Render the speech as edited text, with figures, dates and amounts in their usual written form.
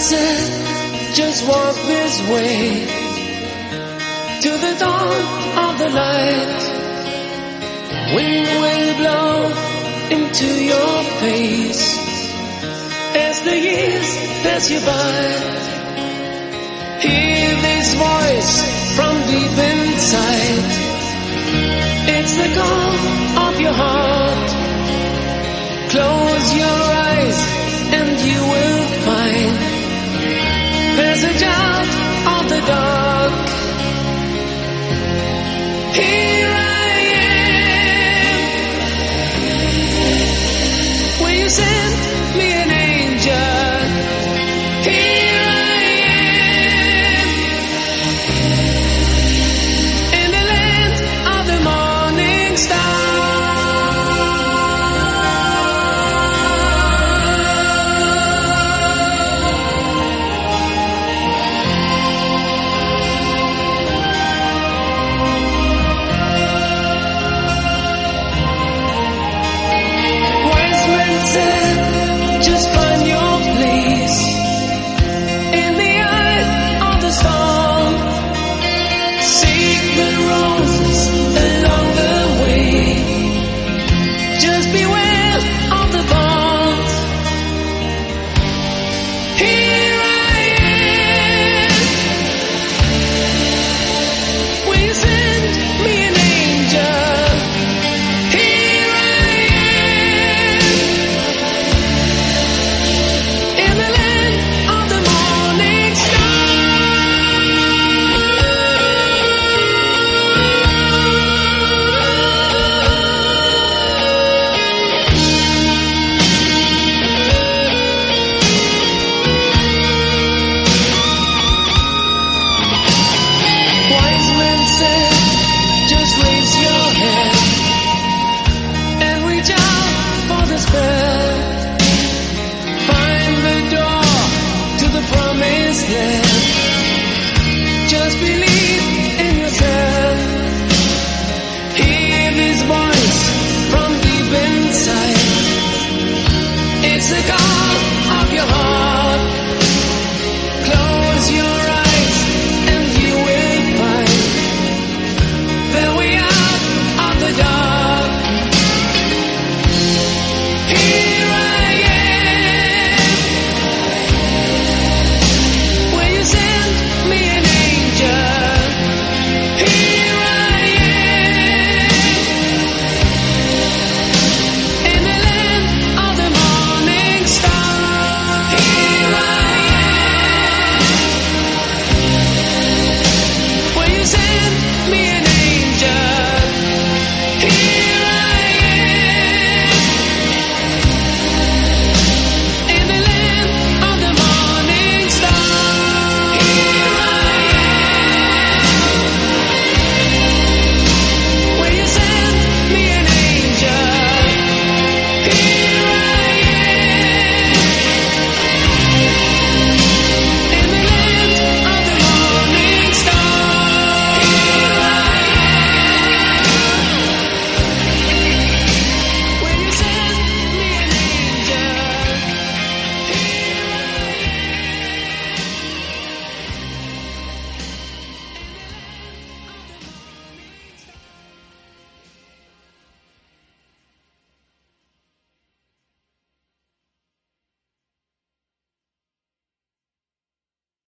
said, just walk this way to the dawn of the light. Wind will blow into your face as the years pass you by. Hear this voice from deep inside. It's the call of your heart. Close your eyes and you will find passage out of the dark. Here I am, where you sent